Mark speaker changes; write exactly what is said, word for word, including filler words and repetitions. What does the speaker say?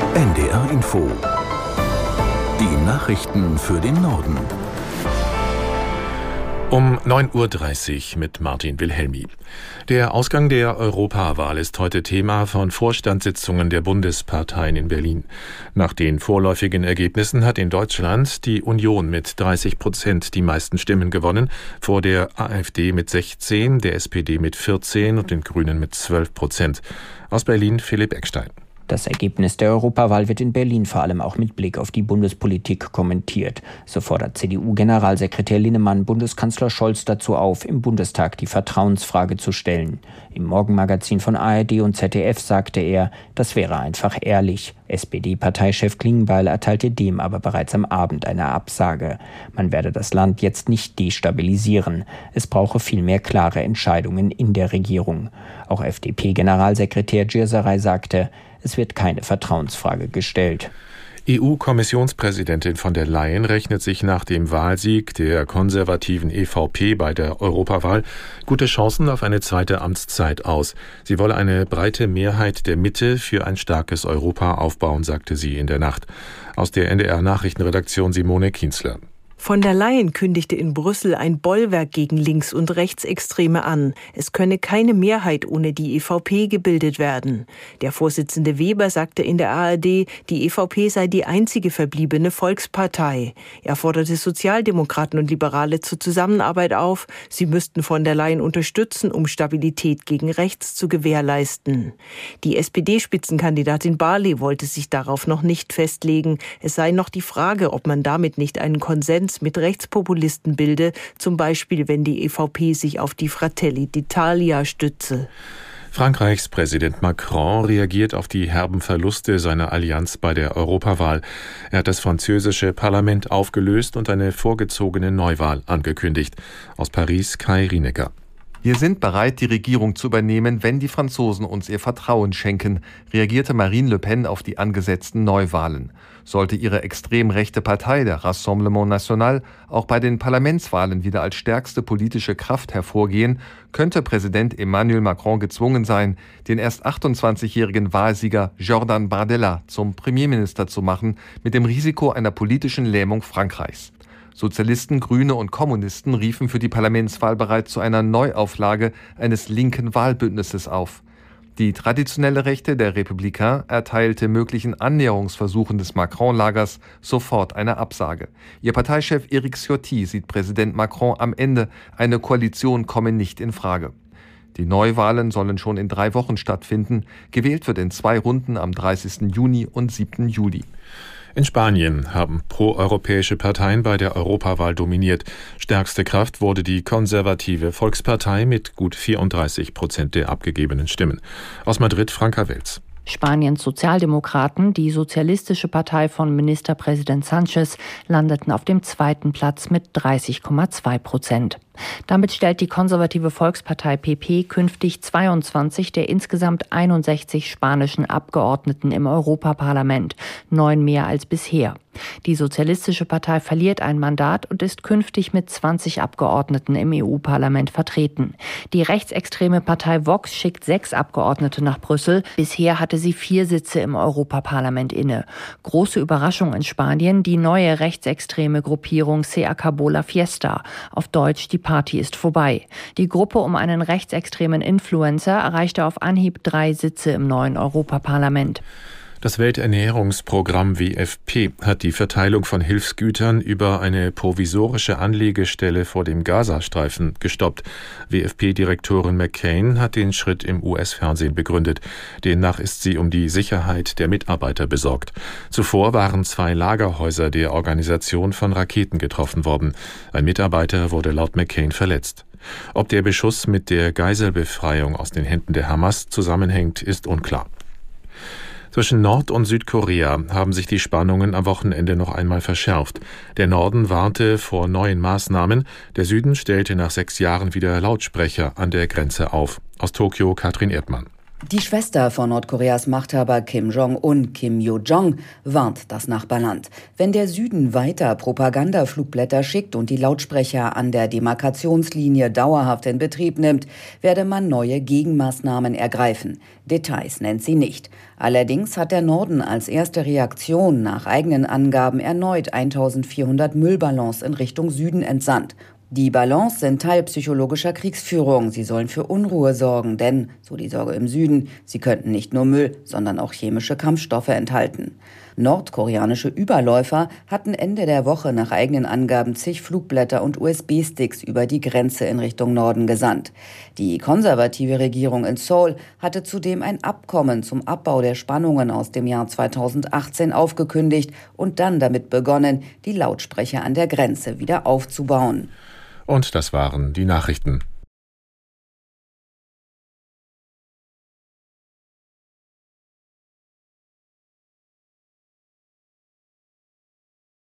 Speaker 1: N D R Info. Die Nachrichten für den Norden.
Speaker 2: Um neun Uhr dreißig mit Martin Wilhelmi. Der Ausgang der Europawahl ist heute Thema von Vorstandssitzungen der Bundesparteien in Berlin. Nach den vorläufigen Ergebnissen hat in Deutschland die Union mit dreißig Prozent die meisten Stimmen gewonnen, vor der AfD mit sechzehn, der S P D mit vierzehn und den Grünen mit zwölf Prozent. Aus Berlin Philipp Eckstein.
Speaker 3: Das Ergebnis der Europawahl wird in Berlin vor allem auch mit Blick auf die Bundespolitik kommentiert. So fordert C D U-Generalsekretär Linnemann Bundeskanzler Scholz dazu auf, im Bundestag die Vertrauensfrage zu stellen. Im Morgenmagazin von A R D und Z D F sagte er, das wäre einfach ehrlich. S P D-Parteichef Klingbeil erteilte dem aber bereits am Abend eine Absage. Man werde das Land jetzt nicht destabilisieren. Es brauche vielmehr klare Entscheidungen in der Regierung. Auch F D P-Generalsekretär Gierserei sagte, es wird keine Vertrauensfrage gestellt.
Speaker 2: E U-Kommissionspräsidentin von der Leyen rechnet sich nach dem Wahlsieg der konservativen E V P bei der Europawahl gute Chancen auf eine zweite Amtszeit aus. Sie wolle eine breite Mehrheit der Mitte für ein starkes Europa aufbauen, sagte sie in der Nacht. Aus der N D R-Nachrichtenredaktion Simone Kienzler.
Speaker 4: Von der Leyen kündigte in Brüssel ein Bollwerk gegen Links- und Rechtsextreme an. Es könne keine Mehrheit ohne die E V P gebildet werden. Der Vorsitzende Weber sagte in der A R D, die E V P sei die einzige verbliebene Volkspartei. Er forderte Sozialdemokraten und Liberale zur Zusammenarbeit auf. Sie müssten von der Leyen unterstützen, um Stabilität gegen rechts zu gewährleisten. Die S P D-Spitzenkandidatin Barley wollte sich darauf noch nicht festlegen. Es sei noch die Frage, ob man damit nicht einen Konsens mit Rechtspopulisten bilde, zum Beispiel wenn die E V P sich auf die Fratelli d'Italia stütze.
Speaker 2: Frankreichs Präsident Macron reagiert auf die herben Verluste seiner Allianz bei der Europawahl. Er hat das französische Parlament aufgelöst und eine vorgezogene Neuwahl angekündigt. Aus Paris Kai Rienecker.
Speaker 5: Wir sind bereit, die Regierung zu übernehmen, wenn die Franzosen uns ihr Vertrauen schenken, reagierte Marine Le Pen auf die angesetzten Neuwahlen. Sollte ihre extrem rechte Partei, der Rassemblement National, auch bei den Parlamentswahlen wieder als stärkste politische Kraft hervorgehen, könnte Präsident Emmanuel Macron gezwungen sein, den erst achtundzwanzigjährigen Wahlsieger Jordan Bardella zum Premierminister zu machen, mit dem Risiko einer politischen Lähmung Frankreichs. Sozialisten, Grüne und Kommunisten riefen für die Parlamentswahl bereits zu einer Neuauflage eines linken Wahlbündnisses auf. Die traditionelle Rechte der Républicains erteilte möglichen Annäherungsversuchen des Macron-Lagers sofort eine Absage. Ihr Parteichef Éric Ciotti sieht Präsident Macron am Ende, eine Koalition komme nicht in Frage. Die Neuwahlen sollen schon in drei Wochen stattfinden. Gewählt wird in zwei Runden am dreißigsten Juni und siebten Juli.
Speaker 2: In Spanien haben proeuropäische Parteien bei der Europawahl dominiert. Stärkste Kraft wurde die konservative Volkspartei mit gut vierunddreißig Prozent der abgegebenen Stimmen. Aus Madrid Franka Welz.
Speaker 6: Spaniens Sozialdemokraten, die sozialistische Partei von Ministerpräsident Sánchez, landeten auf dem zweiten Platz mit dreißig Komma zwei Prozent. Damit stellt die konservative Volkspartei P P künftig zweiundzwanzig der insgesamt einundsechzig spanischen Abgeordneten im Europaparlament, neun mehr als bisher. Die Sozialistische Partei verliert ein Mandat und ist künftig mit zwanzig Abgeordneten im E U-Parlament vertreten. Die rechtsextreme Partei Vox schickt sechs Abgeordnete nach Brüssel. Bisher hatte sie vier Sitze im Europaparlament inne. Große Überraschung in Spanien, die neue rechtsextreme Gruppierung Se acabó la fiesta, auf Deutsch die Party ist vorbei. Die Gruppe um einen rechtsextremen Influencer erreichte auf Anhieb drei Sitze im neuen Europaparlament.
Speaker 2: Das Welternährungsprogramm W F P hat die Verteilung von Hilfsgütern über eine provisorische Anlegestelle vor dem Gazastreifen gestoppt. W F P-Direktorin McCain hat den Schritt im U S-Fernsehen begründet. Demnach ist sie um die Sicherheit der Mitarbeiter besorgt. Zuvor waren zwei Lagerhäuser der Organisation von Raketen getroffen worden. Ein Mitarbeiter wurde laut McCain verletzt. Ob der Beschuss mit der Geiselbefreiung aus den Händen der Hamas zusammenhängt, ist unklar. Zwischen Nord- und Südkorea haben sich die Spannungen am Wochenende noch einmal verschärft. Der Norden warnte vor neuen Maßnahmen, der Süden stellte nach sechs Jahren wieder Lautsprecher an der Grenze auf. Aus Tokio Katrin Erdmann.
Speaker 7: Die Schwester von Nordkoreas Machthaber Kim Jong-un, Kim Yo-jong, warnt das Nachbarland. Wenn der Süden weiter Propagandaflugblätter schickt und die Lautsprecher an der Demarkationslinie dauerhaft in Betrieb nimmt, werde man neue Gegenmaßnahmen ergreifen. Details nennt sie nicht. Allerdings hat der Norden als erste Reaktion nach eigenen Angaben erneut eintausendvierhundert Müllballons in Richtung Süden entsandt. Die Ballons sind Teil psychologischer Kriegsführung. Sie sollen für Unruhe sorgen, denn, so die Sorge im Süden, sie könnten nicht nur Müll, sondern auch chemische Kampfstoffe enthalten. Nordkoreanische Überläufer hatten Ende der Woche nach eigenen Angaben zig Flugblätter und U S B-Sticks über die Grenze in Richtung Norden gesandt. Die konservative Regierung in Seoul hatte zudem ein Abkommen zum Abbau der Spannungen aus dem Jahr zweitausendachtzehn aufgekündigt und dann damit begonnen, die Lautsprecher an der Grenze wieder aufzubauen.
Speaker 2: Und das waren die Nachrichten.